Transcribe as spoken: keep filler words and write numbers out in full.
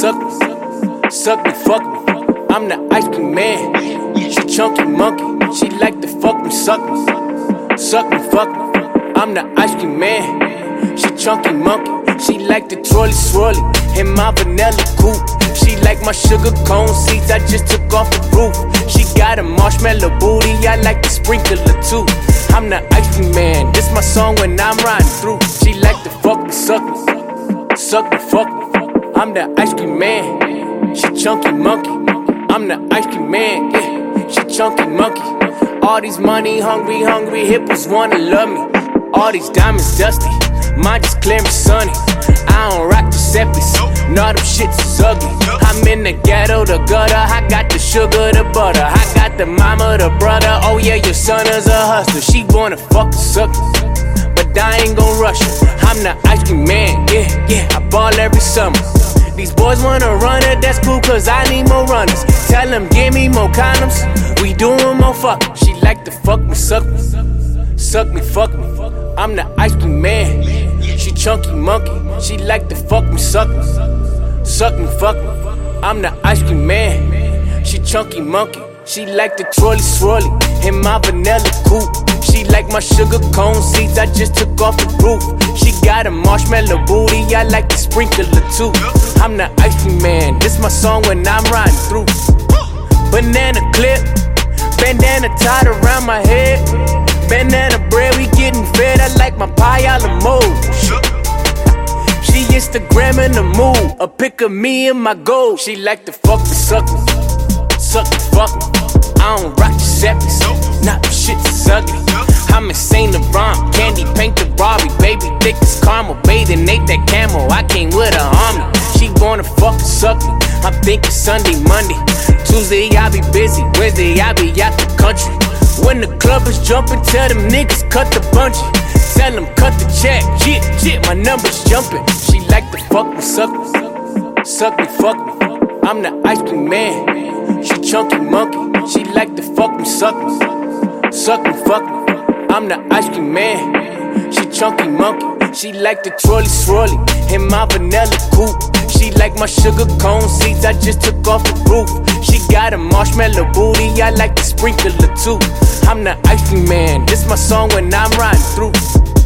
suck me, suck me, fuck me. I'm the ice cream man. She chunky monkey. She like to fuck me, suck me, suck me, fuck me. I'm the ice cream man. She chunky monkey. She like the trolley swirly in my vanilla coupe. She like my sugar cone seeds I just took off the roof. She got a marshmallow booty, I like the sprinkler too. I'm the ice cream man, this my song when I'm riding through. She like to fuck me, suck me, suck me, fuck me. I'm the ice cream man, she chunky monkey. I'm the ice cream man, yeah, she chunky monkey. All these money hungry, hungry hippos wanna love me. All these diamonds dusty, mine just clear and sunny. I don't rock Giuseppe's, no, them shits is ugly. I'm in the ghetto, the gutter, I got the sugar, the butter. I got the mama, the brother, oh yeah, your son is a hustler. She wanna fuck the suckers, but I ain't gon' rush her. I'm the ice cream man, yeah, yeah, I ball every summer. These boys wanna run it, that's cool, cause I need more runners. Tell them, give me more condoms, we doing more fucking. She like to fuck me, suck me, suck me, fuck me. I'm the ice cream man, she chunky monkey. She like to fuck me, suck me, suck me, fuck me. I'm the ice cream man, she chunky monkey. She like the trolley swirly in my vanilla coupe. She like my sugar cone seeds I just took off the roof. She got a marshmallow booty, I like the sprinkler too. I'm the ice cream man, this my song when I'm riding through. Banana clip, bandana tied around my head. Banana bread, we getting fed. I like my pie a la mode. She Instagramming the mood, a pic of me and my gold. She like to fuck me, suck me, suck me, fuck me. I don't rock Giuseppe's, nah, them shits is ugly. I'm insane LeBron, candy paint the Rari. Baby thick as caramel, bathing ate that camel. I came with a army. She wanna fuck and suck me. I'm thinking Sunday, Monday, Tuesday I be busy, Wednesday I be out the country. When the club is jumping, tell them niggas cut the bungee. Tell them cut the check, jit, jit, my number's jumping. She like to fuck me, suck me, suck me, fuck me. I'm the ice cream man, she chunky monkey. She like to fuck me, suck me, suck me, fuck me. I'm the ice cream man, she chunky monkey. She like the trolley swirly in my vanilla coupe. She like my sugar cone seeds I just took off the roof. She got a marshmallow booty, I like the sprinkler too. I'm the ice cream man, this my song when I'm riding through.